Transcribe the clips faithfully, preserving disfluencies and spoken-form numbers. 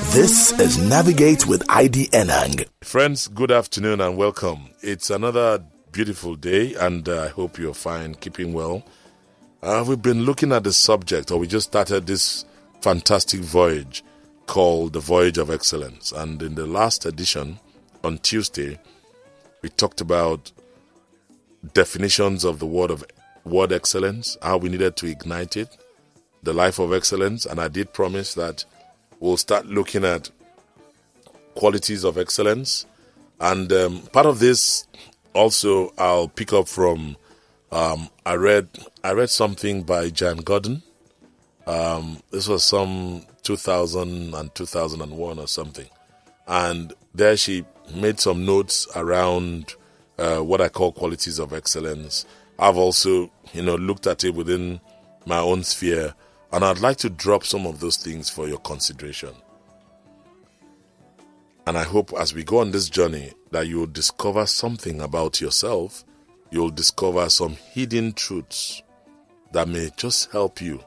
This is Navigate with I D Enang. Friends, good afternoon and welcome. It's another beautiful day and uh, I hope you're fine, keeping well. Uh, we've been looking at the subject, or we just started this fantastic voyage called the Voyage of Excellence. And in the last edition, on Tuesday, we talked about definitions of the word of word excellence, how we needed to ignite it, the life of excellence, and I did promise that we'll start looking at qualities of excellence. And um, part of this also I'll pick up from um, I read I read something by Jan Gordon. Um, this was some two thousand and two thousand one or something. And there she made some notes around uh, what I call qualities of excellence. I've also, you know, looked at it within my own sphere, and I'd like to drop some of those things for your consideration. And I hope as we go on this journey that you'll discover something about yourself. You'll discover some hidden truths that may just help you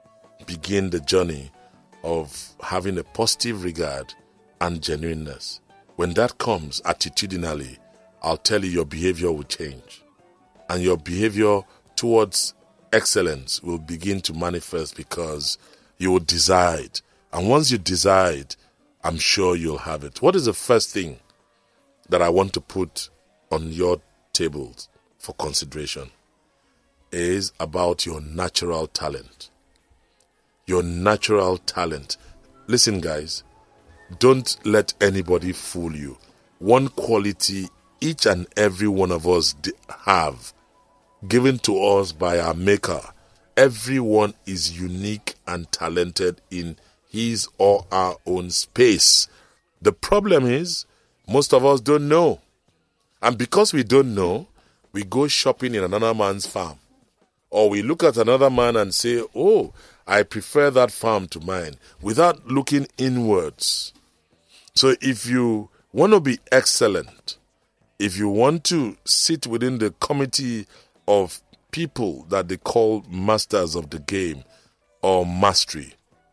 begin the journey of having a positive regard and genuineness. When that comes attitudinally, I'll tell you your behavior will change. And your behavior towards excellence will begin to manifest because you will desire it. And once you desire it, I'm sure you'll have it. What is the first thing that I want to put on your tables for consideration? It is about your natural talent. Your natural talent. Listen, guys, don't let anybody fool you. One quality each and every one of us have, given to us by our Maker. Everyone is unique and talented in his or our own space. The problem is, most of us don't know. And because we don't know, we go shopping in another man's farm. Or we look at another man and say, oh, I prefer that farm to mine, without looking inwards. So if you want to be excellent, if you want to sit within the committee of people that they call masters of the game or mastery,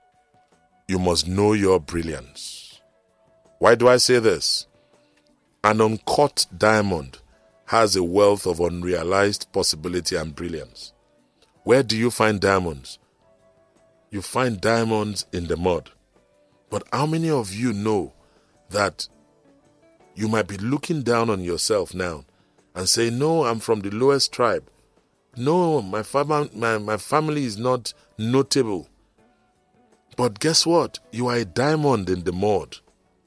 you must know your brilliance. Why do I say this? An uncut diamond has a wealth of unrealized possibility and brilliance. Where do you find diamonds? You find diamonds in the mud. But how many of you know that you might be looking down on yourself now and say, no, I'm from the lowest tribe. No, my, fam- my, my family is not notable. But guess what? You are a diamond in the mud.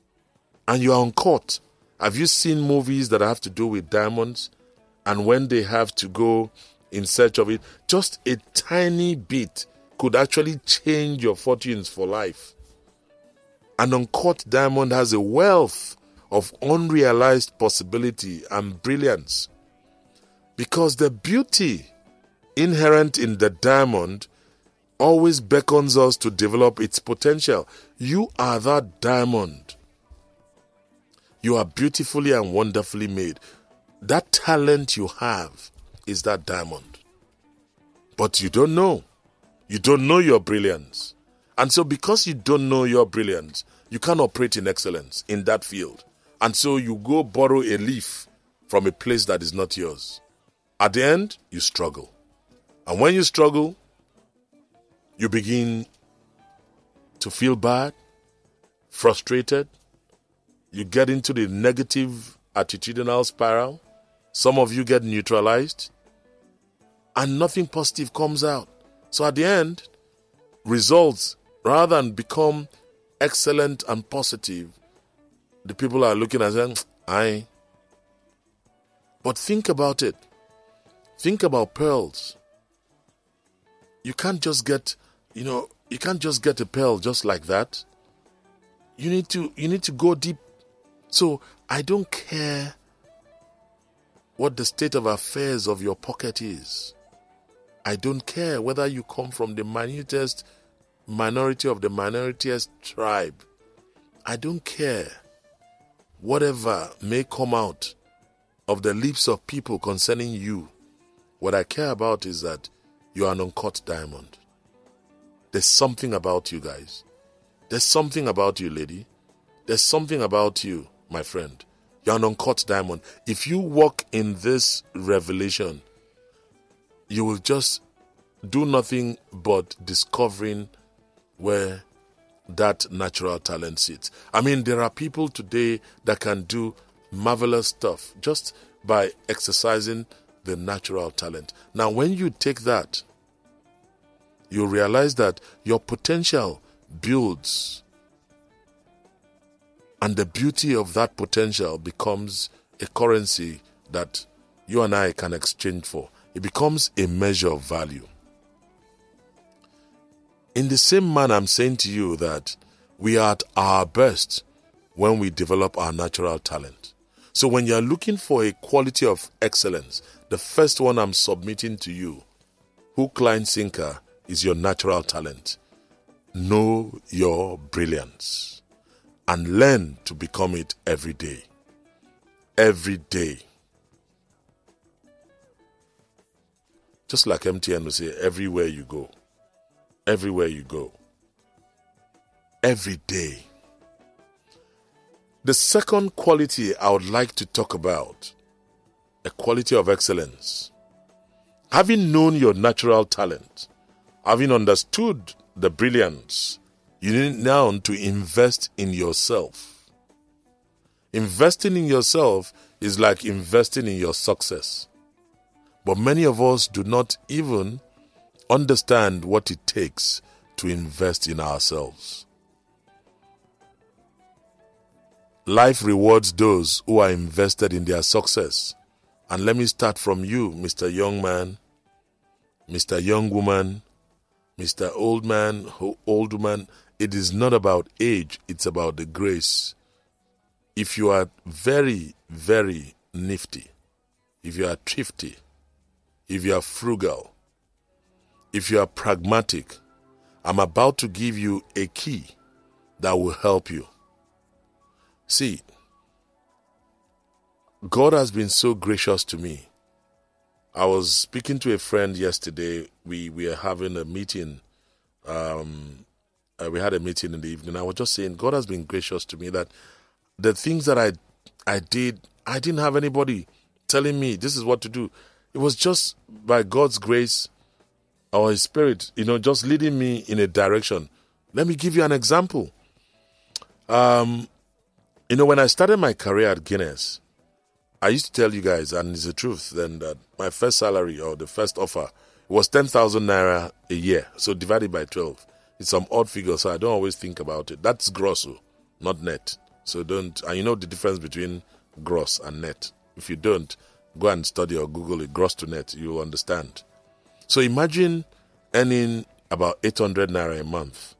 And you are uncut. Have you seen movies that have to do with diamonds? And when they have to go in search of it, just a tiny bit could actually change your fortunes for life. An uncut diamond has a wealth of unrealized possibility and brilliance. Because the beauty inherent in the diamond always beckons us to develop its potential. You are that diamond. You are beautifully and wonderfully made. That talent you have is that diamond. But you don't know. You don't know your brilliance. And so because you don't know your brilliance, you can't operate in excellence in that field. And so you go borrow a leaf from a place that is not yours. At the end, you struggle. And when you struggle, you begin to feel bad, frustrated. You get into the negative attitudinal spiral. Some of you get neutralized. And nothing positive comes out. So at the end, results, rather than become excellent and positive, the people are looking and saying, aye. But think about it. Think about pearls. You can't just get, you know, you can't just get a pearl just like that. You need to, you need to go deep. So I don't care what the state of affairs of your pocket is. I don't care whether you come from the minutest minority of the minoriest tribe. I don't care. Whatever may come out of the lips of people concerning you, what I care about is that you are an uncut diamond. There's something about you guys. There's something about you, lady. There's something about you, my friend. You're an uncut diamond. If you walk in this revelation, you will just do nothing but discovering where that natural talent sits. I mean, there are people today that can do marvelous stuff just by exercising the natural talent. Now, when you take that, you realize that your potential builds, and the beauty of that potential becomes a currency that you and I can exchange for. It becomes a measure of value. In the same manner, I'm saying to you that we are at our best when we develop our natural talent. So when you're looking for a quality of excellence, the first one I'm submitting to you, hook, line, sinker, is your natural talent. Know your brilliance and learn to become it every day. Every day. Just like M T N will say, everywhere you go. Everywhere you go. Every day. The second quality I would like to talk about, a quality of excellence. Having known your natural talent, having understood the brilliance, you need now to invest in yourself. Investing in yourself is like investing in your success. But many of us do not even understand what it takes to invest in ourselves. Life rewards those who are invested in their success. And let me start from you, Mister Young Man, Mister Young Woman, Mister Old Man, Old Woman. It is not about age, it's about the grace. If you are very, very nifty, if you are thrifty, if you are frugal, if you are pragmatic, I'm about to give you a key that will help you. See, God has been so gracious to me. I was speaking to a friend yesterday. We, we are having a meeting. Um, uh, we had a meeting in the evening. I was just saying, God has been gracious to me that the things that I, I did, I didn't have anybody telling me this is what to do. It was just by God's grace or His Spirit, you know, just leading me in a direction. Let me give you an example. Um, you know, when I started my career at Guinness, I used to tell you guys, and it's the truth, then that my first salary or the first offer was ten thousand naira a year. So divided by twelve. It's some odd figure, so I don't always think about it. That's gross, not net. So don't, and you know the difference between gross and net. If you don't, go and study or Google it, gross to net, you'll understand. So imagine earning about eight hundred naira a month.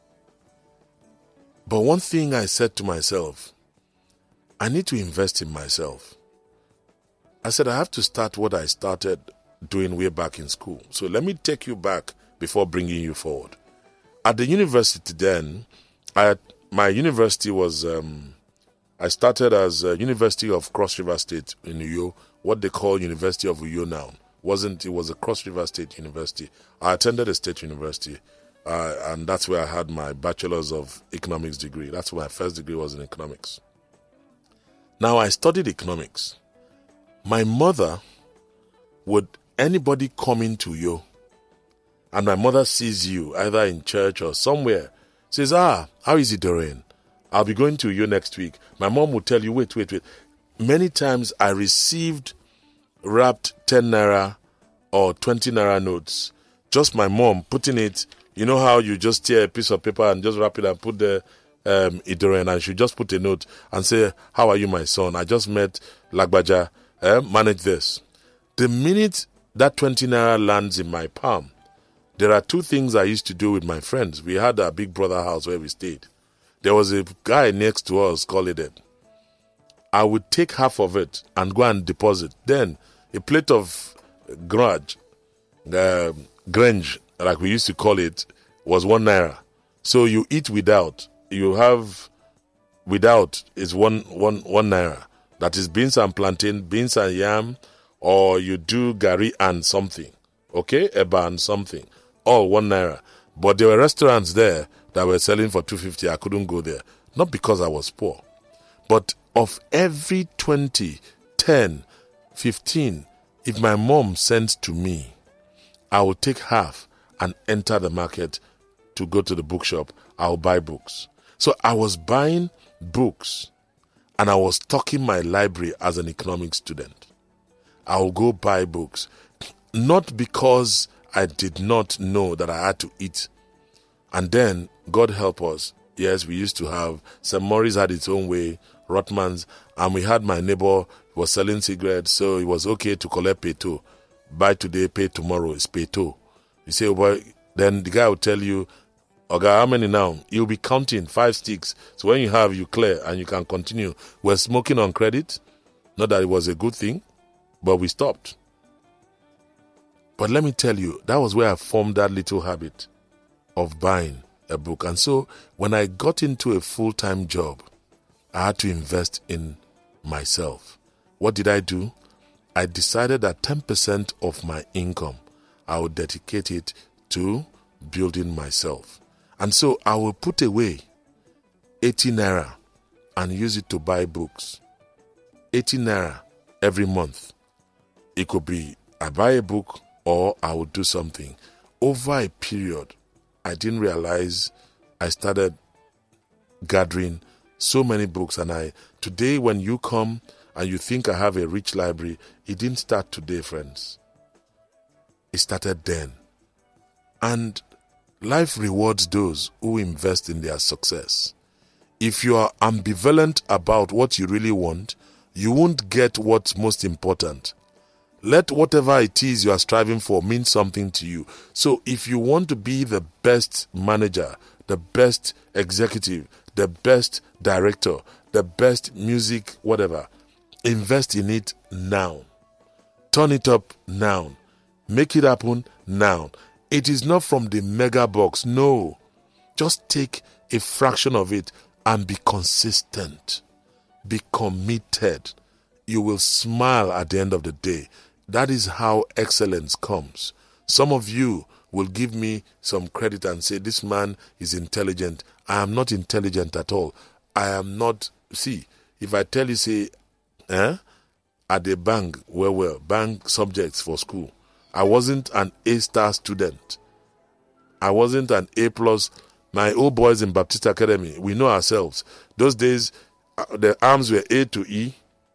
But one thing I said to myself, I need to invest in myself. I said, I have to start what I started doing way back in school. So let me take you back before bringing you forward. At the university then, I, my university was, um, I started as uh, University of Cross River State in Uyo, what they call University of Uyo now. Wasn't, it was a Cross River State University. I attended a state university, uh, and that's where I had my Bachelor's of Economics degree. That's my first degree was in economics. Now, I studied economics. My mother would, anybody coming to you, and my mother sees you either in church or somewhere, says, ah, how is it doing? I'll be going to you next week. My mom would tell you, wait, wait, wait. Many times I received wrapped ten naira or twenty naira notes. Just my mom putting it, you know how you just tear a piece of paper and just wrap it and put the um, Idoren, and she just put a note and say, how are you, my son? I just met Lagbaja. Eh, manage this. The minute that twenty naira lands in my palm, there are two things I used to do with my friends. We had a Big Brother house where we stayed. There was a guy next to us called it. I would take half of it and go and deposit. Then a plate of grudge, uh, grange, like we used to call it, was one naira. So you eat without. You have without is one one one naira. That is beans and plantain, beans and yam, or you do gari and something, okay, eba and something, all one naira. But there were restaurants there that were selling for two fifty, I couldn't go there. Not because I was poor. But of every twenty, ten, fifteen, if my mom sends to me, I will take half and enter the market to go to the bookshop. I'll buy books. So I was buying books and I was stocking my library as an economics student. I will go buy books. Not because I did not know that I had to eat. And then, God help us, yes, we used to have, Saint Maurice had its own way, Rothmans, and we had my neighbor was selling cigarettes, so it was okay to collect peto. Buy today, pay tomorrow, it's peto. You say, well, then the guy will tell you, okay, how many now? You'll be counting five sticks. So when you have, you clear and you can continue. We're smoking on credit. Not that it was a good thing, but we stopped. But let me tell you, that was where I formed that little habit of buying a book. And so when I got into a full-time job, I had to invest in myself. What did I do? I decided that ten percent of my income, I would dedicate it to building myself. And so I will put away eighty naira and use it to buy books. eighty naira every month. It could be I buy a book or I will do something. Over a period, I didn't realize I started gathering so many books. And I today, when you come and you think I have a rich library, it didn't start today, friends. It started then. And life rewards those who invest in their success. If you are ambivalent about what you really want, you won't get what's most important. Let whatever it is you are striving for mean something to you. So if you want to be the best manager, the best executive, the best director, the best music, whatever, invest in it now. Turn it up now. Make it happen now. It is not from the mega box. No. Just take a fraction of it and be consistent. Be committed. You will smile at the end of the day. That is how excellence comes. Some of you will give me some credit and say, this man is intelligent. I am not intelligent at all. I am not. See, if I tell you, say, eh, at the bank, well, well, bank subjects for school, I wasn't an A-star student. I wasn't an A-plus. My old boys in Baptist Academy, we know ourselves. Those days, uh, the arms were A to E.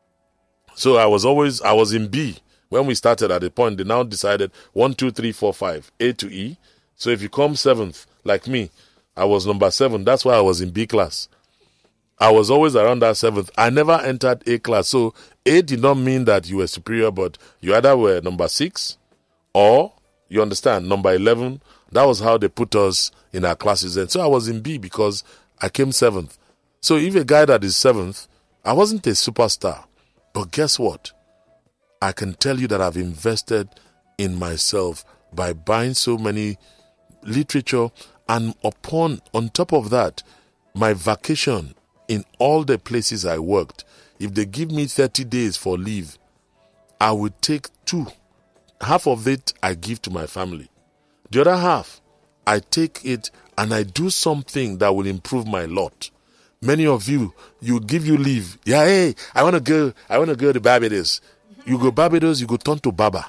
So I was always, I was in B. When we started at the point, they now decided one, two, three, four, five, A to E. So if you come seventh, like me, I was number seven. That's why I was in B class. I was always around that seventh. I never entered A class. So A did not mean that you were superior, but you either were number six or, you understand, number eleven. That was how they put us in our classes. And so I was in B because I came seventh. So if a guy that is seventh, I wasn't a superstar. But guess what? I can tell you that I've invested in myself by buying so many literature, and upon, on top of that, my vacation in all the places I worked. If they give me thirty days for leave, I would take two. Half of it I give to my family. The other half, I take it and I do something that will improve my lot. Many of you, you give you leave. Yeah, hey, I want to go, I want to go to Barbados. You go Barbados, you go turn to Baba.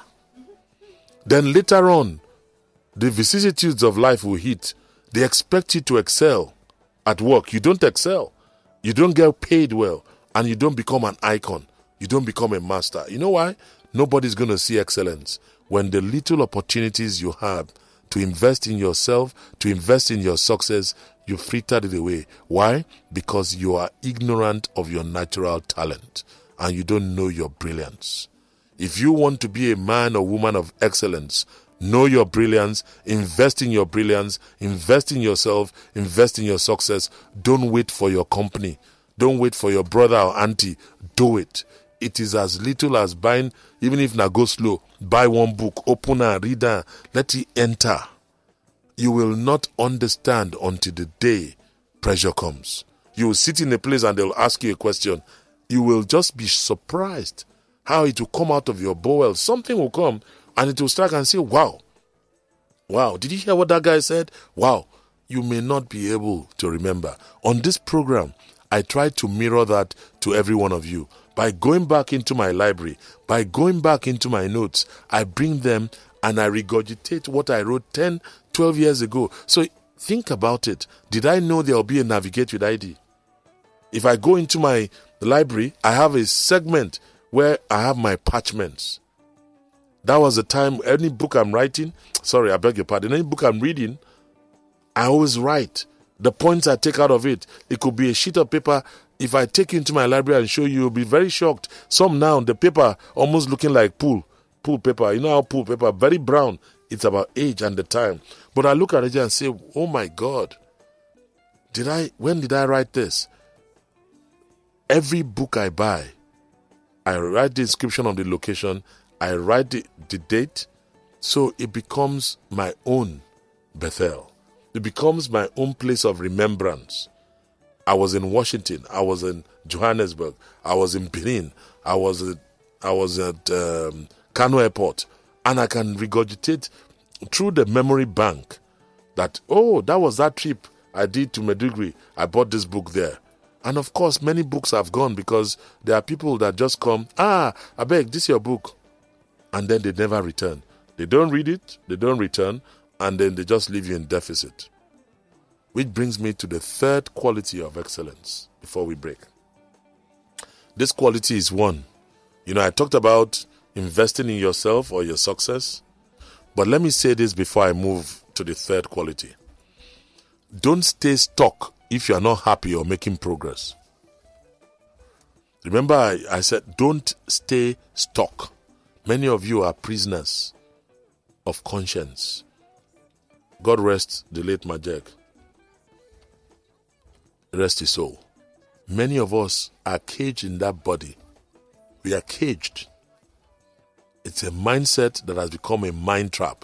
Then later on, the vicissitudes of life will hit. They expect you to excel at work. You don't excel. You don't get paid well. And you don't become an icon. You don't become a master. You know why? Nobody's going to see excellence. When the little opportunities you have to invest in yourself, to invest in your success, you frittered it away. Why? Because you are ignorant of your natural talent and you don't know your brilliance. If you want to be a man or woman of excellence, know your brilliance, invest in your brilliance, invest in yourself, invest in your success. Don't wait for your company. Don't wait for your brother or auntie. Do it. It is as little as buying, even if na go slow, buy one book, open and read and let it enter. You will not understand until the day pressure comes. You will sit in a place and they'll ask you a question. You will just be surprised how it will come out of your bowel. Something will come and it will strike and say, wow. Wow, did you hear what that guy said? Wow. you may not be able to remember. On this program, I try to mirror that to every one of you. By going back into my library, by going back into my notes, I bring them and I regurgitate what I wrote ten, twelve years ago. So think about it. Did I know there will be a Navigate with I D? If I go into my library, I have a segment where I have my parchments. That was the time, any book I'm writing, sorry, I beg your pardon, any book I'm reading, I always write the points I take out of it. It could be a sheet of paper. If I take you into my library and show you, you'll be very shocked. Some now, the paper almost looking like pool, pool paper. You know how pool paper, very brown. It's about age and the time. But I look at it and say, oh my God, did I, when did I write this? Every book I buy, I write the inscription on the location, I write the, the date, so it becomes my own Bethel. It becomes my own place of remembrance. I was in Washington. I was in Johannesburg. I was in Benin. I was at, I was at um, Kano Airport. And I can regurgitate through the memory bank that, oh, that was that trip I did to Maiduguri. I bought this book there. And of course, many books have gone because there are people that just come, ah, I beg, this is your book. And then they never return. They don't read it, they don't return, and then they just leave you in deficit. Which brings me to the third quality of excellence before we break. This quality is one. You know, I talked about investing in yourself or your success. But let me say this before I move to the third quality. Don't stay stuck if you are not happy or making progress. Remember, I, I said, don't stay stuck. Many of you are prisoners of conscience. God rest the late Majek. Rest his soul. Many of us are caged in that body. We are caged. It's a mindset that has become a mind trap.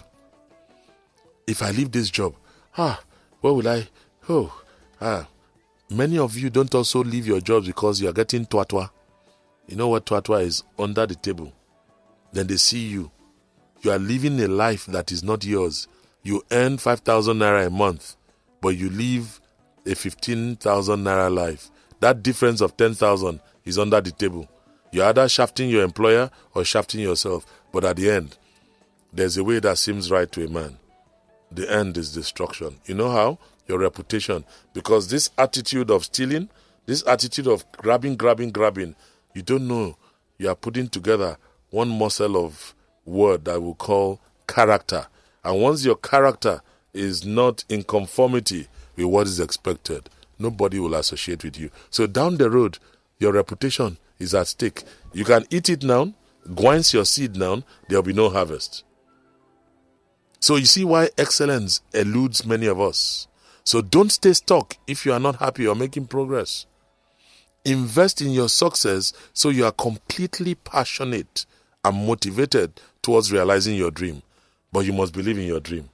If I leave this job, ah, where will I? Oh, ah. Many of you don't also leave your jobs because you are getting twatwa. You know what twatwa is? Under the table. Then they see you. You are living a life that is not yours. You earn five thousand naira a month, but you live a fifteen thousand naira life. That difference of ten thousand is under the table. You're either shafting your employer or shafting yourself. But at the end, there's a way that seems right to a man. The end is destruction. You know how? Your reputation. Because this attitude of stealing, this attitude of grabbing, grabbing, grabbing, you don't know. You are putting together one morsel of word that we call character. And once your character is not in conformity with what is expected, nobody will associate with you. So down the road, your reputation is at stake. You can eat it now, guince your seed now, there will be no harvest. So you see why excellence eludes many of us. So don't stay stuck if you are not happy or making progress. Invest in your success so you are completely passionate and motivated towards realizing your dream. But you must believe in your dream.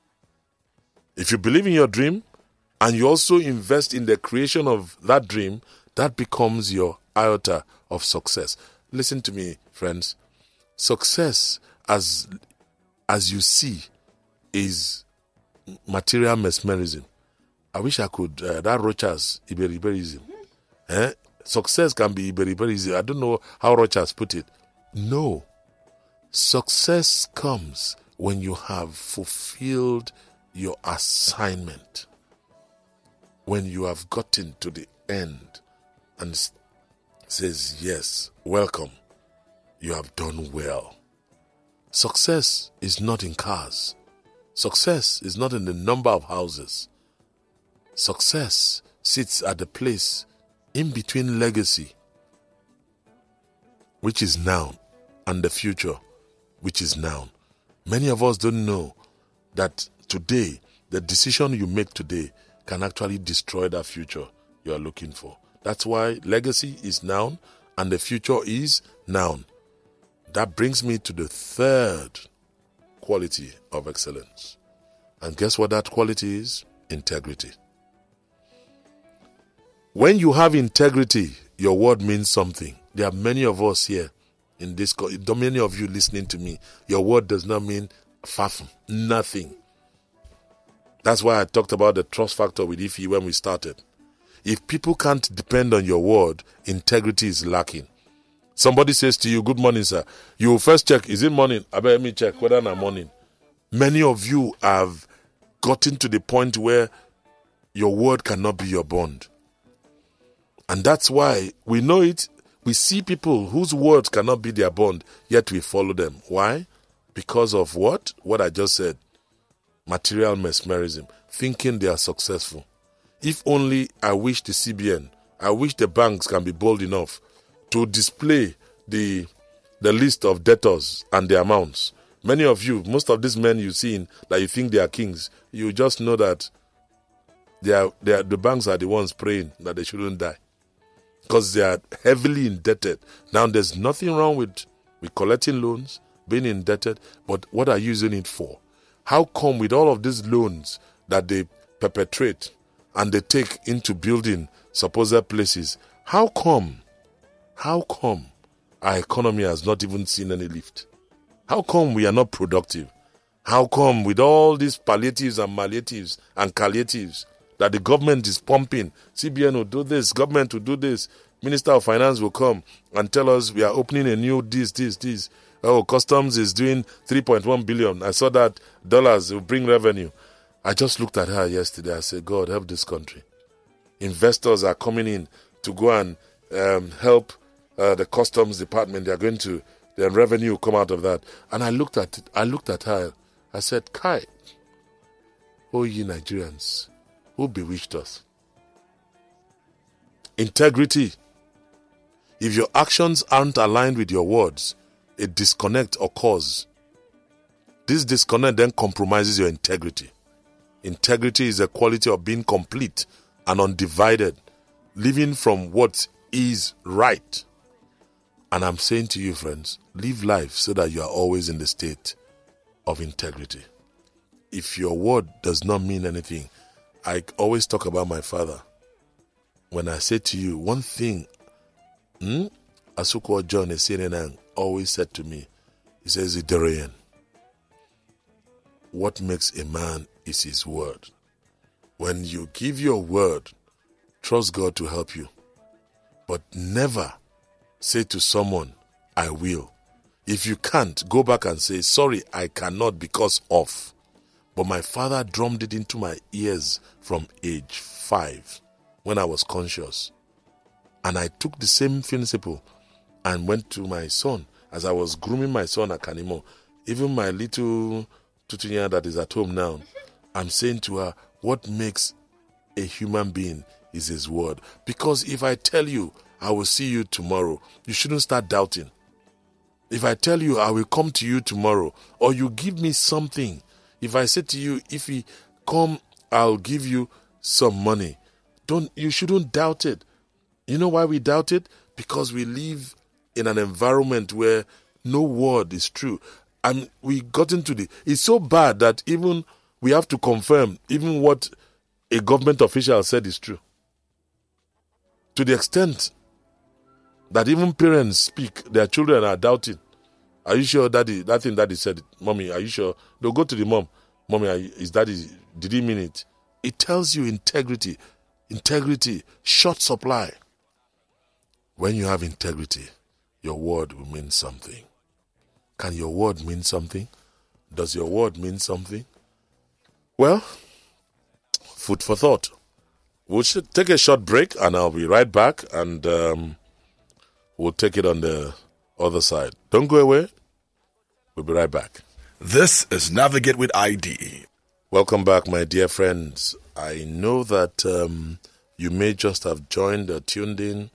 If you believe in your dream and you also invest in the creation of that dream, that becomes your iota of success. Listen to me, friends. Success, as as you see, is material mesmerism. I wish I could, uh, that Rochas, Iberiberism. Eh? Success can be Iberiberism. I don't know how Rochas put it. No. Success comes when you have fulfilled your assignment. When you have gotten to the end and says, yes, welcome, you have done well. Success is not in cars. Success is not in the number of houses. Success sits at the place in between legacy, which is now, and the future, which is now. Many of us don't know that today, the decision you make today can actually destroy that future you are looking for. That's why legacy is noun and the future is noun. That brings me to the third quality of excellence. And guess what that quality is? Integrity. When you have integrity, your word means something. There are many of us here in this, many of you listening to me. Your word does not mean fafum, nothing. That's why I talked about the trust factor with Ife when we started. If people can't depend on your word, integrity is lacking. Somebody says to you, good morning, sir. You will first check, is it morning? I better me check whether it's morning. Many of you have gotten to the point where your word cannot be your bond. And that's why we know it. We see people whose words cannot be their bond, yet we follow them. Why? Because of what? What I just said. Material mesmerism. Thinking they are successful. If only I wish the C B N, I wish the banks can be bold enough to display the the list of debtors and the amounts. Many of you, most of these men you see in, that you think they are kings, you just know that they are, they are, the banks are the ones praying that they shouldn't die. Because they are heavily indebted. Now, there's nothing wrong with, with collecting loans, being indebted, but what are you using it for? How come with all of these loans that they perpetrate and they take into building supposed places, how come, how come our economy has not even seen any lift? How come we are not productive? How come with all these palliatives and malliatives and calliatives that the government is pumping, C B N will do this, government will do this, Minister of Finance will come and tell us we are opening a new this, this, this. Oh, customs is doing three point one billion. I saw that dollars will bring revenue. I just looked at her yesterday. I said, God, help this country. Investors are coming in to go and um, help uh, the customs department. They are going to, the revenue will come out of that. And I looked at it. I looked at her. I said, Kai, oh ye Nigerians, who bewitched us? Integrity. If your actions aren't aligned with your words, a disconnect occurs. This disconnect then compromises your integrity. Integrity is the quality of being complete and undivided, living from what is right. And I'm saying to you, friends, live life so that you are always in the state of integrity. If your word does not mean anything, I always talk about my father. When I say to you, one thing, hmm, Asuko John Esenenang always said to me, he says, Iderian, what makes a man is his word. When you give your word, trust God to help you. But never say to someone, I will. If you can't, go back and say, sorry, I cannot because of. But my father drummed it into my ears from age five when I was conscious. And I took the same principle and went to my son. As I was grooming my son at Kanimo, even my little tutunya that is at home now, I'm saying to her, what makes a human being is his word. Because if I tell you, I will see you tomorrow, you shouldn't start doubting. If I tell you, I will come to you tomorrow, or you give me something. If I say to you, if you come, I'll give you some money. Don't, you shouldn't doubt it. You know why we doubt it? Because we live in an environment where no word is true. And we got into the... It's so bad that even we have to confirm even what a government official said is true. To the extent that even parents speak, their children are doubting. Are you sure daddy, that thing daddy said, mommy, are you sure? They'll go to the mom. Mommy, are you, is daddy, did he mean it? It tells you integrity. Integrity, short supply. When you have integrity, your word will mean something. Can your word mean something? Does your word mean something? Well, food for thought. We'll take a short break and I'll be right back and um, we'll take it on the other side. Don't go away. We'll be right back. This is Navigate with I D. Welcome back, my dear friends. I know that um, you may just have joined or tuned in.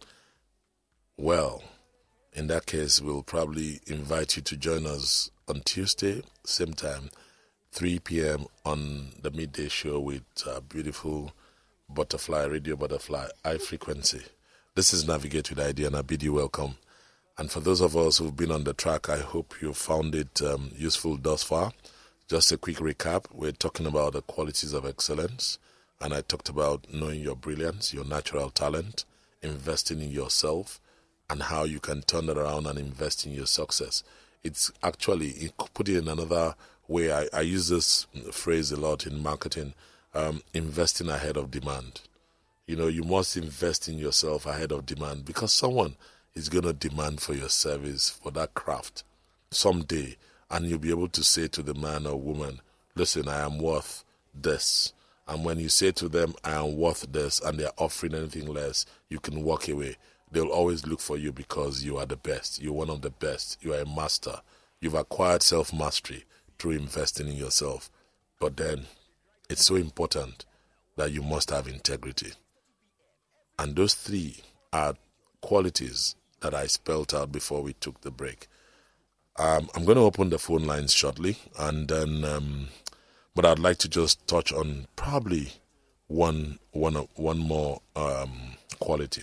Well, in that case, we'll probably invite you to join us on Tuesday, same time, three p.m. on the midday show with uh, beautiful Butterfly, Radio Butterfly, high frequency. This is Navigate with I D, and I bid you welcome. And for those of us who've been on the track, I hope you found it um, useful thus far. Just a quick recap. We're talking about the qualities of excellence, and I talked about knowing your brilliance, your natural talent, investing in yourself, and how you can turn it around and invest in your success. It's actually, put it in another way, I, I use this phrase a lot in marketing. um, investing ahead of demand. You know, you must invest in yourself ahead of demand because someone is going to demand for your service, for that craft someday. And you'll be able to say to the man or woman, listen, I am worth this. And when you say to them, I am worth this, and they're offering anything less, you can walk away. They'll always look for you because you are the best. You're one of the best. You are a master. You've acquired self-mastery through investing in yourself. But then it's so important that you must have integrity. And those three are qualities that I spelled out before we took the break. Um, I'm going to open the phone lines shortly, and then, um, but I'd like to just touch on probably one, one, one more um, quality: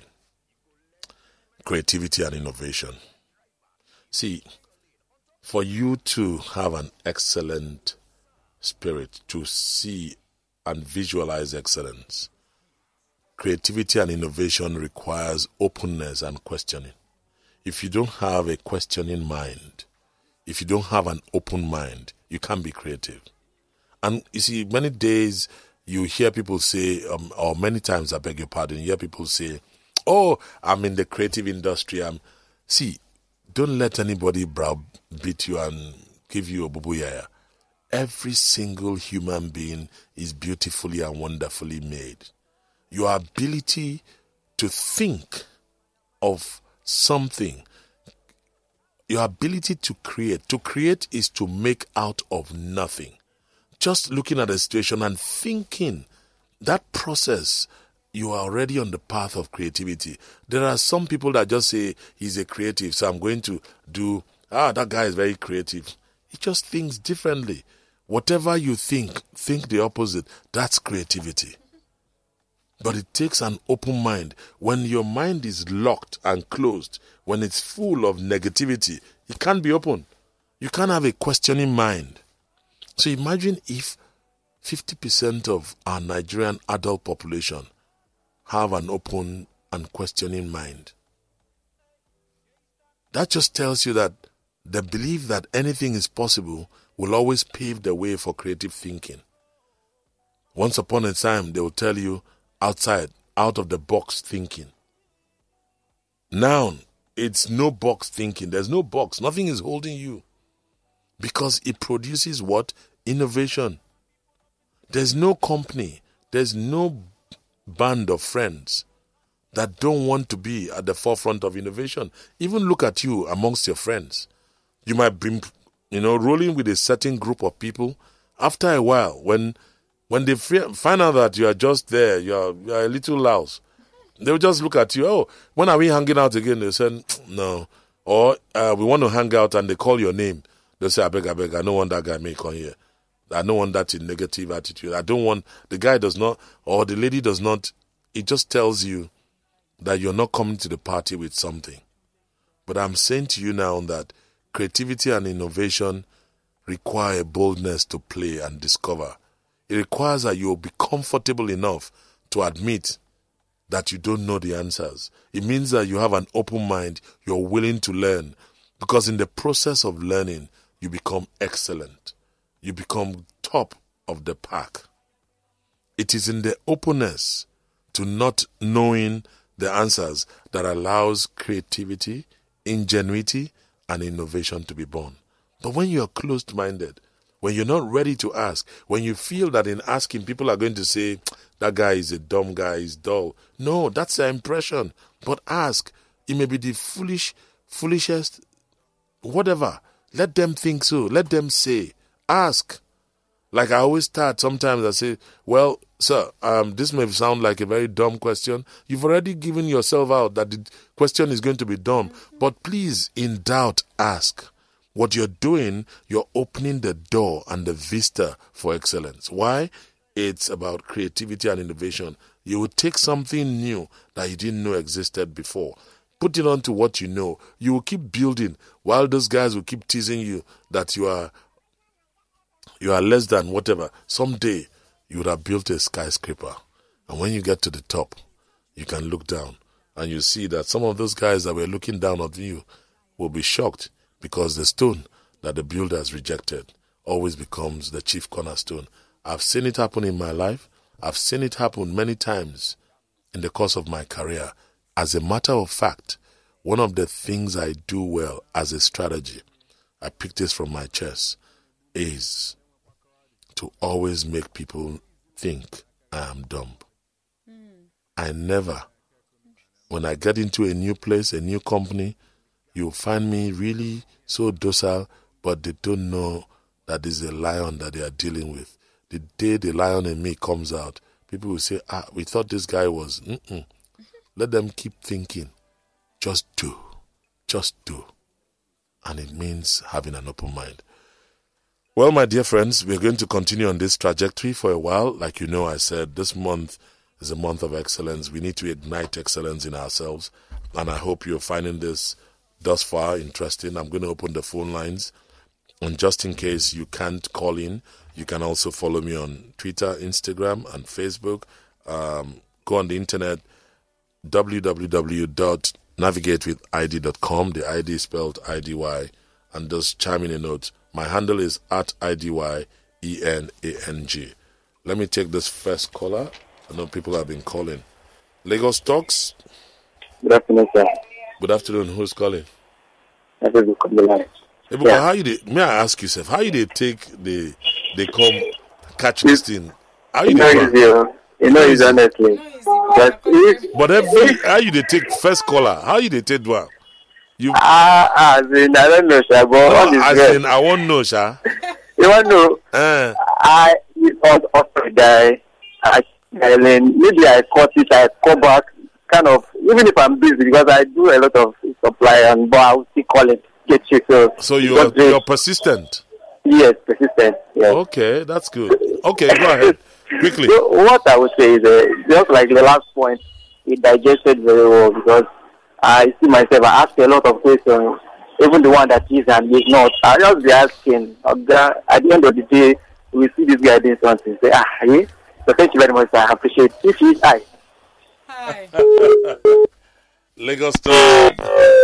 creativity and innovation. See, for you to have an excellent spirit, to see and visualize excellence, creativity and innovation requires openness and questioning. If you don't have a questioning mind, if you don't have an open mind, you can't be creative. And you see, many days you hear people say, um, or many times, I beg your pardon, you hear people say, oh, I'm in the creative industry. I'm... See, don't let anybody browbeat you and give you a bubuyaya. Every single human being is beautifully and wonderfully made. Your ability to think of something, your ability to create. To create is to make out of nothing. Just looking at a situation and thinking, that process, you are already on the path of creativity. There are some people that just say, he's a creative, so I'm going to do, ah, that guy is very creative. He just thinks differently. Whatever you think, think the opposite. That's creativity. But it takes an open mind. When your mind is locked and closed, when it's full of negativity, it can't be open. You can't have a questioning mind. So imagine if fifty percent of our Nigerian adult population have an open and questioning mind. That just tells you that the belief that anything is possible will always pave the way for creative thinking. Once upon a time, they will tell you, outside, out of the box thinking. Now, it's no box thinking. There's no box. Nothing is holding you. Because it produces what? Innovation. There's no company. There's no band of friends that don't want to be at the forefront of innovation. Even look at you amongst your friends. You might be, you know, rolling with a certain group of people. After a while, when When they find out that you are just there, you are, you are a little louse, they'll just look at you, oh, when are we hanging out again? They say, no. Or uh, we want to hang out, and they call your name. They'll say, I beg, I beg, I don't want that guy may come here. I don't want that in negative attitude. I don't want, the guy does not, or the lady does not. It just tells you that you're not coming to the party with something. But I'm saying to you now that creativity and innovation require boldness to play and discover. It requires that you'll be comfortable enough to admit that you don't know the answers. It means that you have an open mind, you're willing to learn. Because in the process of learning, you become excellent. You become top of the pack. It is in the openness to not knowing the answers that allows creativity, ingenuity, and innovation to be born. But when you're closed-minded, when you're not ready to ask, when you feel that in asking, people are going to say, that guy is a dumb guy, he's dull. No, that's their impression. But ask. It may be the foolish, foolishest, whatever. Let them think so. Let them say. Ask. Like I always start, sometimes I say, well, sir, um, this may sound like a very dumb question. You've already given yourself out that the question is going to be dumb. But please, in doubt, ask. What you're doing, you're opening the door and the vista for excellence. Why? It's about creativity and innovation. You will take something new that you didn't know existed before. Put it onto what you know. You will keep building while those guys will keep teasing you that you are you are less than whatever. Someday, you would have built a skyscraper. And when you get to the top, you can look down and you see that some of those guys that were looking down at you will be shocked. Because the stone that the builder has rejected always becomes the chief cornerstone. I've seen it happen in my life. I've seen it happen many times in the course of my career. As a matter of fact, one of the things I do well as a strategy, I picked this from my chest, is to always make people think I am dumb. Mm. I never, when I get into a new place, a new company, you'll find me really so docile, but they don't know that there's a lion that they are dealing with. The day the lion in me comes out, people will say, ah, we thought this guy was, mm-mm. Let them keep thinking. Just do. Just do. And it means having an open mind. Well, my dear friends, we're going to continue on this trajectory for a while. Like you know, I said, this month is a month of excellence. We need to ignite excellence in ourselves. And I hope you're finding this thus far interesting. I'm going to open the phone lines. And just in case you can't call in, you can also follow me on Twitter, Instagram, and Facebook. Um, go on the internet, w w w dot navigate with I D dot com. The I D is spelled I D Y. And just chime in a note. My handle is at I D Y E N A N G. Let me take this first caller. I know people have been calling. Lagos Talks. Good afternoon, sir. Good afternoon. Who's calling? I think we come the line. Hey, yeah. How you they, may I ask you, Seth, how you they take the they come catch this thing? How you know they easy, you know it's honestly. But, if, but every how you they take first caller? How you they take one? You ah ah, as in, I don't know, sir. But no, all as is in, I won't know, sir. You want to know? Uh. I also also die. I then maybe I caught it. I call back. Kind of, even if I'm busy, because I do a lot of supply and but I'll still call it, get you. So, so you're, you're persistent? Yes, persistent. Yes. Okay, that's good. Okay, go ahead. Quickly. So what I would say is, uh, just like the last point, it digested very well because I see myself, I ask a lot of questions, even the one that is and is not. I just be asking, at the end of the day, we see this guy doing something, say, ah, yeah? So thank you very much, I appreciate it. If he is I. Hi. Lagos Talk.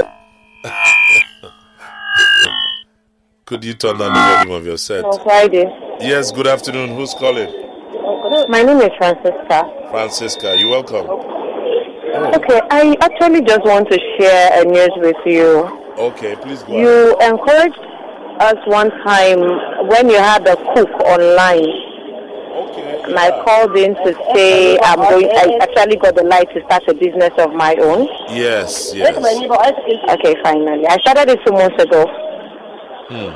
Could you turn down the volume of your set? On Friday. Yes, good afternoon. Who's calling? My name is Francisca. Francisca, you're welcome. Oh. Okay, I actually just want to share a news with you. Okay, please go You ahead. encouraged us one time when you had a cook online. Okay. And I called in to say I'm going. I actually got the light to start a business of my own. Yes, yes. Okay, finally. I started it two months ago. Hmm.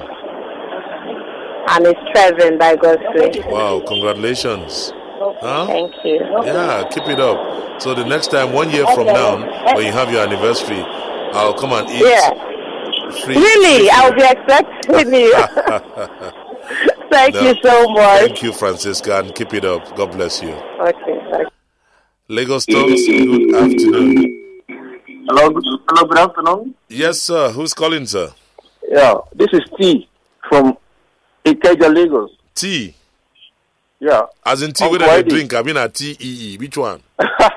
And it's thriving by God's grace. Wow, congratulations. Huh? Thank you. Yeah, keep it up. So the next time, one year from now, when you have your anniversary, I'll come and eat. Yeah. Free, really? free I'll be expecting you. Thank no, you so much. Thank you, Francisca, and keep it up. God bless you. Okay. okay. Lagos Talks, good afternoon. Hello, good, hello, good afternoon. Yes, sir. Who's calling, sir? Yeah, this is T from Ikeja, Lagos. T? Yeah. As in tea, whether they drink, I mean a T E E. Which one?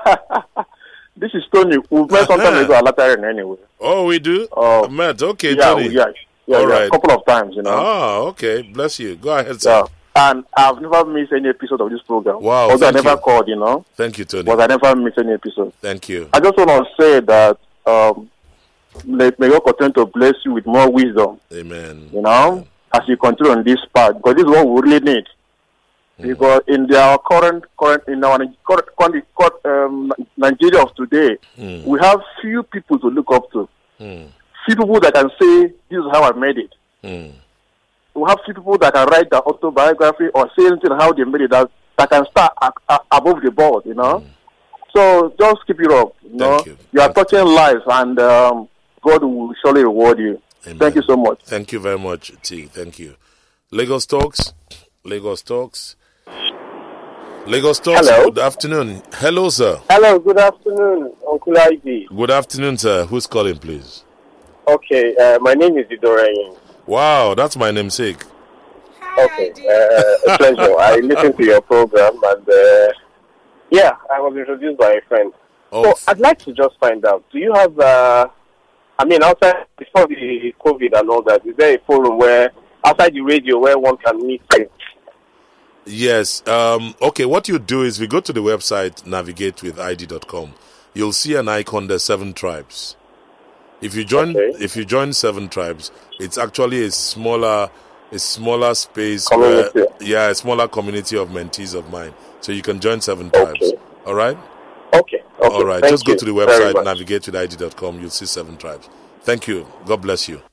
This is Tony. We've met some time ago at Lateran anyway. Oh, we do? Uh, met. Okay, yeah, Tony. Yeah, yeah, All yeah, right. a couple of times, you know. Ah, okay. Bless you. Go ahead, sir. Yeah. And I've never missed any episode of this program. Wow. Although I never you. called, you know. Thank you, Tony. But I never missed any episode. Thank you. I just want to say that um, may, may God continue to bless you with more wisdom. Amen. You know, Amen. As you continue on this path, because this is what we really need. Mm. Because in our current, current in our current, current um, Nigeria of today, mm. we have few people to look up to. Mm. Few people that can say, "This is how I made it." Mm. We have few people that can write their autobiography or say anything how they made it, that, that can start a, a, above the board, you know. Mm. So just keep it up, you know. You. you are touching lives, and um, God will surely reward you. Amen. Thank you so much. Thank you very much, T. Thank you. Lagos Talks. Lagos Talks. Lagos Talks. Hello. Good afternoon. Hello, sir. Hello. Good afternoon, Uncle I D. Good afternoon, sir. Who's calling, please? Okay. Uh, my name is Idorayin. Wow, that's my namesake. Okay. Uh, a pleasure. I listened to your program, and uh, yeah, I was introduced by a friend. Oh. So I'd like to just find out, do you have, uh, I mean, outside, before the COVID and all that, is there a forum where, outside the radio, where one can meet you? Yes. Um, okay, what you do is we go to the website navigate with I D dot com. You'll see an icon there, Seven Tribes. If you join Okay. if you join Seven Tribes, it's actually a smaller a smaller space Community. where yeah, a smaller community of mentees of mine. So you can join Seven Tribes. Okay. All right? Okay. Okay. All right. Thank Just go you to the very website much. navigate with I D dot com. You'll see Seven Tribes. Thank you. God bless you.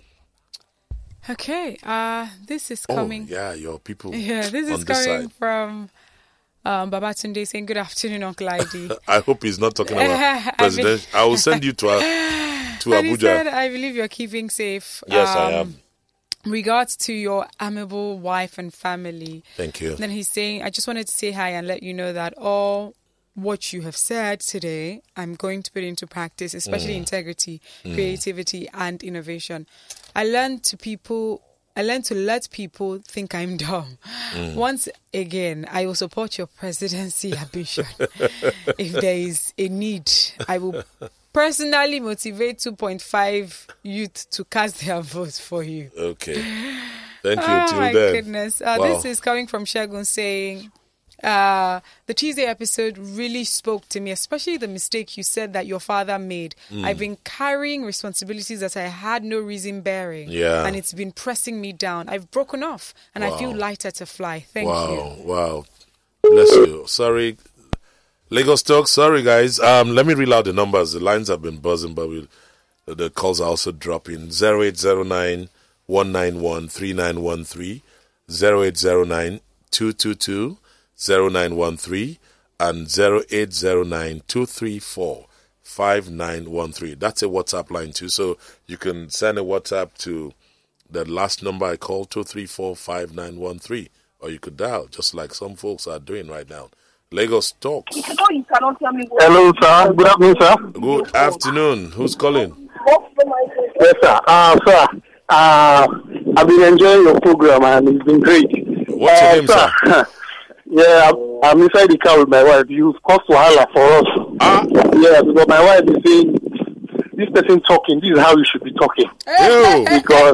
Okay, uh, this is coming. Oh, yeah, your people. Yeah, this on is this coming side. from um, Babatunde saying, "Good afternoon, Uncle I D." I hope he's not talking about I president. I will send you to a, to And he said, Abuja. "I believe you're keeping safe." Yes, I Um, am. Regards to your amiable wife and family. Thank you. Then he's saying, "I just wanted to say hi and let you know that all what you have said today, I'm going to put into practice, especially Mm. integrity, creativity, and innovation. I learned to people." I learned to let people think I'm dumb. Mm. Once again, I will support your presidency ambition. If there is a need, I will personally motivate two point five youth to cast their votes for you. Okay. Thank you. Oh Till my then. goodness. Uh, Wow. This is coming from Shagun saying, uh, the Tuesday episode really spoke to me, especially the mistake you said that your father made. Mm. I've been carrying responsibilities that I had no reason bearing. Yeah. And it's been pressing me down. I've broken off and I feel Wow. lighter to fly. Thank wow, you. wow. Bless you. Sorry. Lagos Talk, sorry guys. Um, let me read out the numbers. The lines have been buzzing, but we'll, the calls are also dropping. zero eight zero nine, one nine one, three nine one three, zero eight zero nine, two two two, zero nine one three, and zero eight zero nine, two three four, five nine one three. That's a WhatsApp line too. So you can send a WhatsApp to the last number I called, two three four, five nine one three. Or you could dial, just like some folks are doing right now. Lagos Talks. Hello, sir. Good afternoon, sir. Good afternoon. Who's calling? Yes, sir. Uh, sir, uh, I've been enjoying your program and it's been great. What's your Uh, name, sir? Yeah, I'm, I'm inside the car with my wife. You've caused wahala for us. Ah. Yeah, because my wife is saying, this person talking, this is how you should be talking. Yo. Because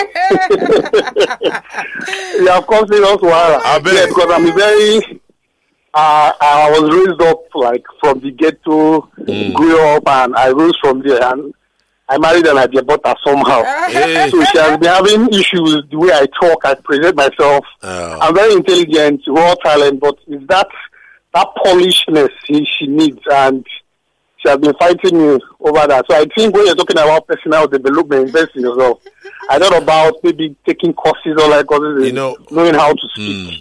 you have caused us wahala. I bet. Yeah, because I'm a very... Uh, I was raised up like from the ghetto, grew up, and I rose from there. And I married an Adiabota somehow. Hey. So she has been having issues with the way I talk, I present myself. Oh. I'm very intelligent, raw talent, but it's that that polishedness she, she needs, and she has been fighting me over that. So I think when you're talking about personal development, invest in yourself. I thought about maybe taking courses or like courses, You in know- knowing how to speak.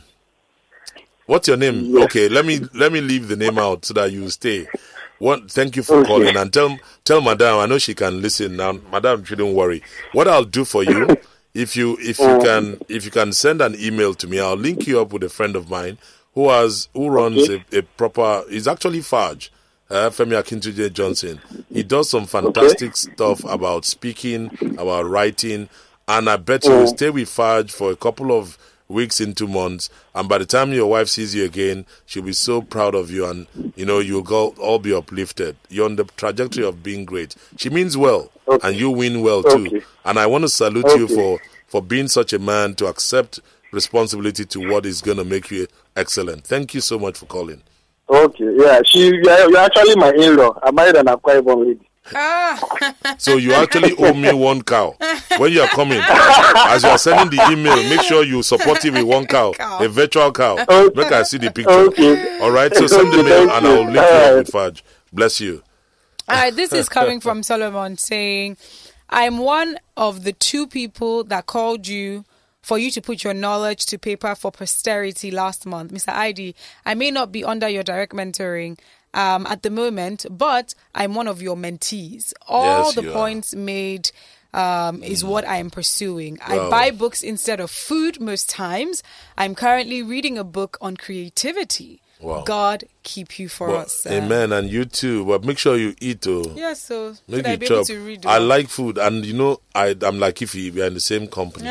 What's your name? Yes. Okay, let me let me leave the name out so that you stay. What? Thank you for Okay. calling, and tell tell Madam. I know she can listen now. Madam, shouldn't worry. What I'll do for you, if you if you can if you can send an email to me, I'll link you up with a friend of mine who has who runs Okay. a, a proper. He's actually Farge, uh, Femi Akintunde Johnson. He does some fantastic stuff about speaking, about writing, and I bet you will stay with Farge for a couple of weeks into months, and by the time your wife sees you again, she'll be so proud of you, and you know you'll go, all be uplifted. You're on the trajectory of being great. She means well, Okay. and you win well too. Okay. And I want to salute you Okay. for for being such a man to accept responsibility to what is going to make you excellent. Thank you so much for calling. Okay, yeah, she, you're, you're actually my in-law. I married an Akwa Ibom lady. Ah. So you actually owe me one cow when you are coming. As you are sending the email, make sure you support him with one cow, Cow. a virtual cow. Okay. Make I see the picture. Okay. All right. So send the Okay, mail, thank and you. I'll link you up with Fudge. Bless you. All right, this is coming from Solomon saying, I'm one of the two people that called you for you to put your knowledge to paper for posterity last month. Mister I D, I may not be under your direct mentoring um, at the moment, but I'm one of your mentees. All Yes, the you are. points made um, is what I am pursuing. I Wow. buy books instead of food most times. I'm currently reading a book on creativity. Wow. God keep you for Well, us. uh, amen. And you too. But make sure you eat. Oh. Yes, so Make should I you be able chop. to read? I well? like food, and you know, I I'm like if we are in the same company.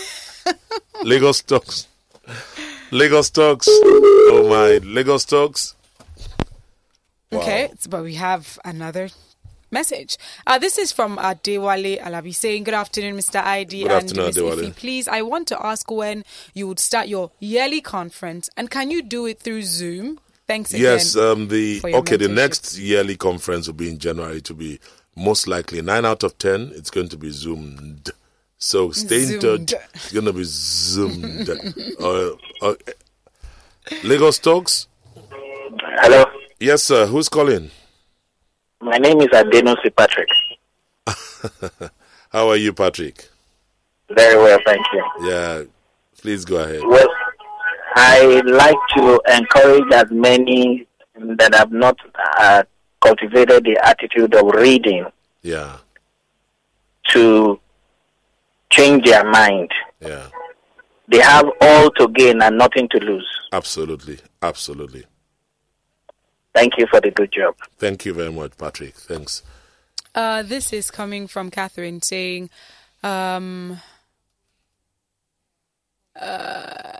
Lagos Talks. Lagos Talks. Oh my, Lagos Talks. Wow. Okay, so- but we have another message. Uh, this is from Adewale Alabi saying, good afternoon, Mister I D Good and afternoon, Miss Adewale. Ife. Please, I want to ask when you would start your yearly conference, and can you do it through Zoom? Thanks again. Yes, um, the for your okay. The mentorship. next yearly conference will be in January. To be most likely nine out of ten. It's going to be zoomed. So stay in Zoomed. touch. It's going to be zoomed. uh, uh, Lagos Talks. Hello, Yes, sir. Who's calling? my name is Adenosi Patrick. How are you, Patrick? Very well, thank you. Yeah, please go ahead. Well, I like to encourage as many that have not uh, cultivated the attitude of reading Yeah, to change their mind. yeah, They have all to gain and nothing to lose. absolutely, absolutely. Thank you for the good job. Thank you very much, Patrick. Thanks. Uh, this is coming from Catherine saying, um, uh,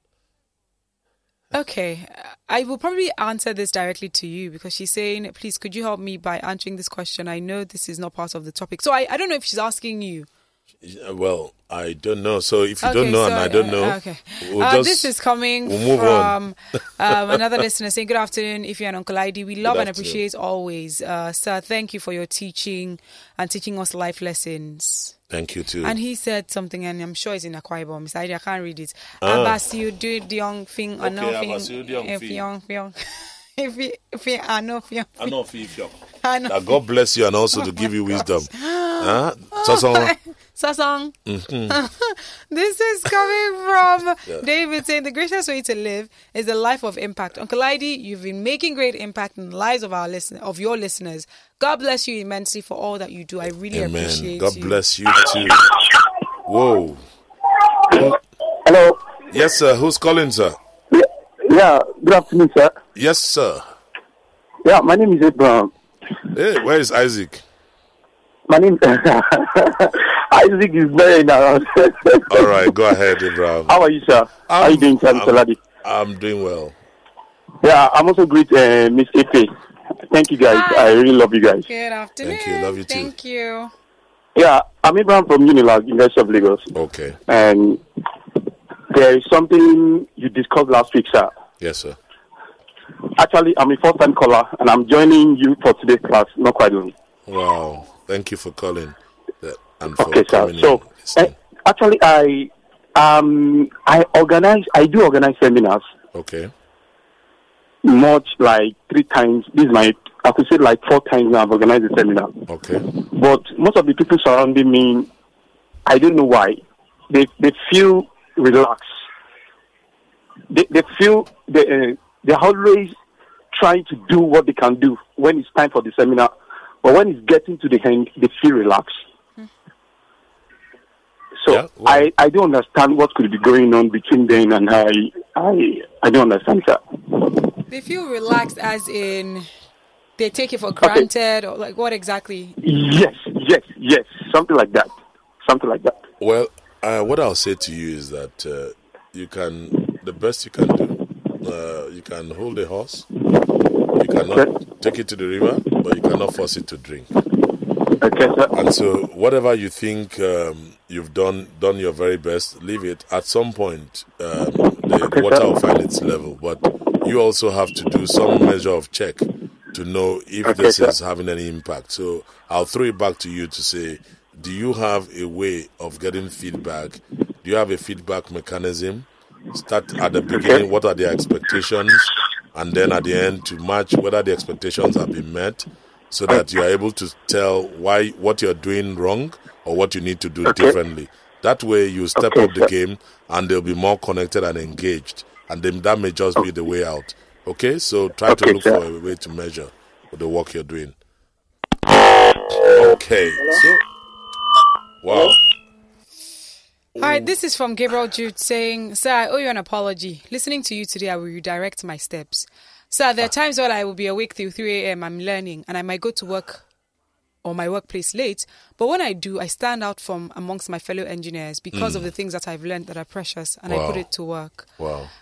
okay, I will probably answer this directly to you because she's saying, please, could you help me by answering this question? I know this is not part of the topic. So I, I don't know if she's asking you. Yeah, Well, I don't know. So if you Okay, don't know so, and I don't uh, know, okay. we'll Uh, just, this is coming we'll move on. from um, another listener saying, good afternoon, Ify and Uncle I D. We love and afternoon. appreciate always. Uh, sir, thank you for your teaching and teaching us life lessons. Thank you too. And he said something, and I'm sure it's in Akwa Ibom. Mister I D, I can't read it. Ah. Abasi, do the young thing, or no Okay, thing. Abasi, do the young If thing. young, young. If you, if you, I know, if you, I know, if you- I know. that God bless you and also to give you wisdom. Huh? So, so, Sasong. Mm-hmm. This is coming from David saying the greatest way to live is a life of impact. Uncle I D, you've been making great impact in the lives of our listen of your listeners. God bless you immensely for all that you do. I really amen. appreciate God you. bless you too. Whoa. Hello. Yes, sir. Who's calling, sir? Yeah, good afternoon, sir. Yes, sir. Yeah, my name is Abraham. Hey, where is Isaac? My name Isaac is very around. All right, go ahead, Abraham. How are you, sir? How are you doing, sir, Mister Ladi? I'm doing well. Yeah, I'm also great, uh, Miss Ife. Thank you, guys. Hi. I really love you guys. Good afternoon. Thank you. Love you too. Thank you. Yeah, I'm Abraham from Unilag, University of Lagos. Okay. And there is something you discussed last week, sir. Yes, sir. Actually, I'm a first-time caller, and I'm joining you for today's class, not quite long. Wow. Thank you for calling uh, and for Okay, sir. coming So, in. listening. uh, actually, I um I organize, I do organize seminars, Okay. much like three times. This is my, I could say like four times now I've organized a seminar. Okay. But most of the people surrounding me, I don't know why, they they feel relaxed. They they feel they uh, they're always trying to do what they can do when it's time for the seminar, but when it's getting to the end, they feel relaxed. So Yeah, well- I, I don't understand what could be going on between them, and I I I don't understand that. They feel relaxed as in they take it for granted or like what exactly? Yes, yes, yes, something like that, something like that. Well, uh, what I'll say to you is that uh, you can, the best you can do, uh, you can hold a horse. You cannot take it to the river, but you cannot force it to drink. Okay, sir. And so, whatever you think um, you've done, done your very best, leave it. At some point, um, the Okay, water sir. will find its level. But you also have to do some measure of check to know if Okay, this sir. is having any impact. So, I'll throw it back to you to say, do you have a way of getting feedback? Do you have a feedback mechanism? Start at the beginning, what are the expectations? And then at the end, to match whether the expectations have been met, so that you are able to tell why what you're doing wrong or what you need to do Okay. differently. That way, you step Okay, up the sir. game, and they'll be more connected and engaged. And then that may just be the way out. Okay, so try to Okay, look sir. for a way to measure the work you're doing. Okay, so wow. All right, this is from Gabriel Jude saying, Sir, I owe you an apology. Listening to you today, I will redirect my steps. Sir, there are times when I will be awake till three a.m. I'm learning, and I might go to work or my workplace late. But when I do, I stand out from amongst my fellow engineers because of the things that I've learned that are precious, and I put Wow. it to work. Wow.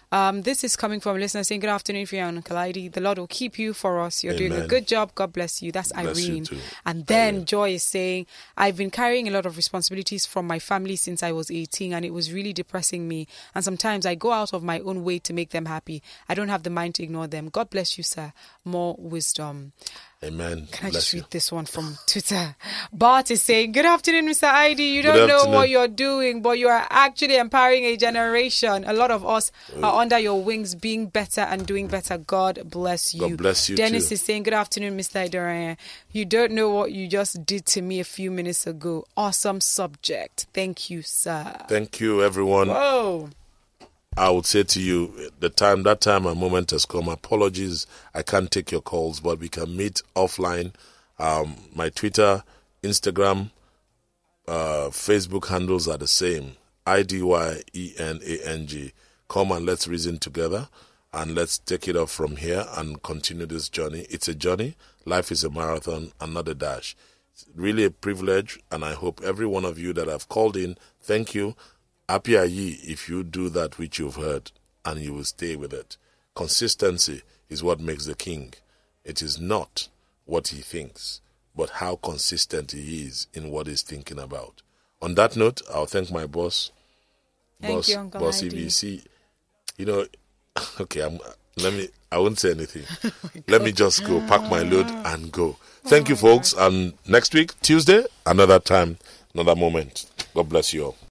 Um, this is coming from a listener saying, good afternoon, Fiona and Uncle Heidi. The Lord will keep you for us. You're Amen. doing a good job. God bless you. That's Bless you Irene. too. And then Irene. Joy is saying, I've been carrying a lot of responsibilities from my family since I was eighteen, and it was really depressing me. And sometimes I go out of my own way to make them happy. I don't have the mind to ignore them. God bless you, sir. More wisdom. Amen. Can I Bless just you. read this one from Twitter? Bart is saying, good afternoon, Mister Heidi. You Good don't know afternoon. what you're doing, but you are actually empowering a generation. A lot of us are under your wings, being better and doing better. God bless you. God bless you Dennis too. is saying, good afternoon, Mister Idoraya. You don't know what you just did to me a few minutes ago. Awesome subject. Thank you, sir. Thank you, everyone. Whoa. I would say to you, the time that time and moment has come. Apologies, I can't take your calls, but we can meet offline. Um, my Twitter, Instagram, uh, Facebook handles are the same. I D Y E N A N G. Come and let's reason together, and let's take it off from here and continue this journey. It's a journey. Life is a marathon and not a dash. It's really a privilege, and I hope every one of you that have called in, thank you. Happy are ye if you do that which you've heard, and you will stay with it. Consistency is what makes the king. It is not what he thinks, but how consistent he is in what he's thinking about. On that note, I'll thank my boss, Thank boss, you, Uncle boss Heidi. E B C. You know, okay, I'm, let me, I won't say anything. Let me just go, pack my load and go. Thank you, folks. And next week, Tuesday, another time, another moment. God bless you all.